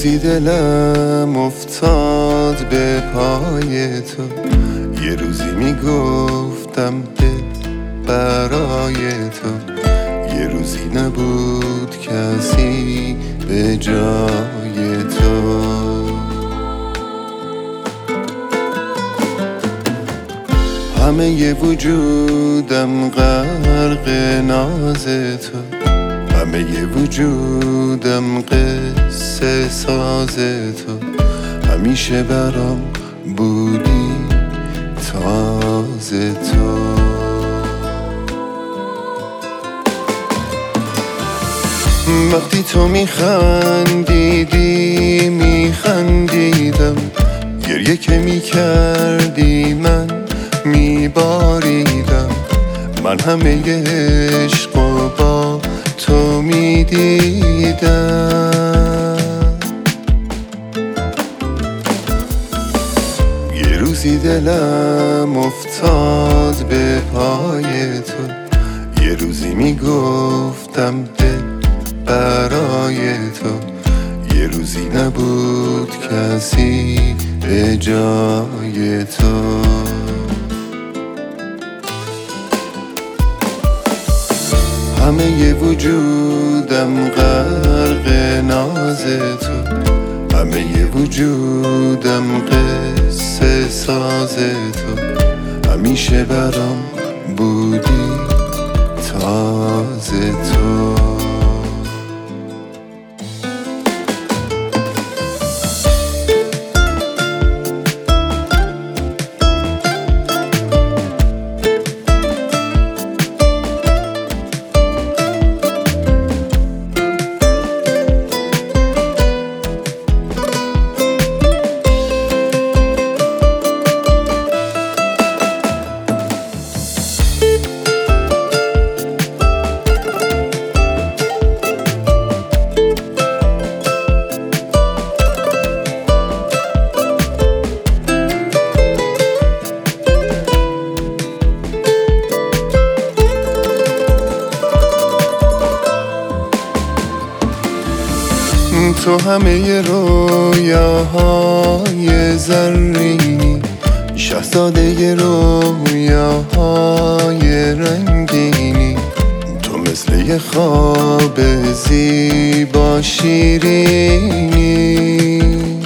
روزی دلم افتاد به پای تو، یه روزی میگفتم دل برای تو، یه روزی نبود کسی به جای تو. همه ی وجودم غرق ناز تو، همه ی وجودم قصه ساز تو، همیشه برام بودی تازه تو. وقتی تو میخندیدی میخندیدم، گریه که میکردی من میباریدم، من همه عشق و با تو میدیدم. یه روزی دلم افتاد به پای تو، یه روزی میگفتم دل برای تو، یه روزی نبود کسی به جای تو. همه ی وجودم غرق ناز تو، همه ی وجودم قصه ساز تو، همیشه برام بودی تازه تو. تو همه رویاهای زرینی، شاهزاده رویاهای رنگینی، تو مثل یه خواب زیبا شیرینی.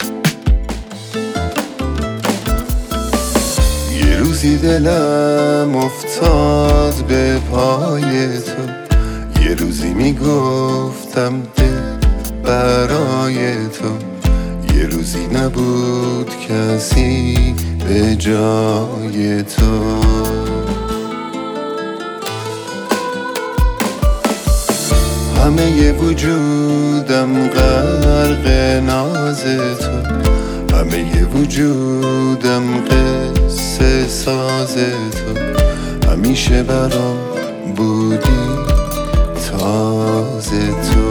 یه روزی دلم افتاد به پای تو، یه روزی میگفتم دل برای تو، یه روزی نبود کسی به جای تو. همه ی وجودم غرق ناز تو، همه ی وجودم قصه ساز تو، همیشه برام بودی تازه تو.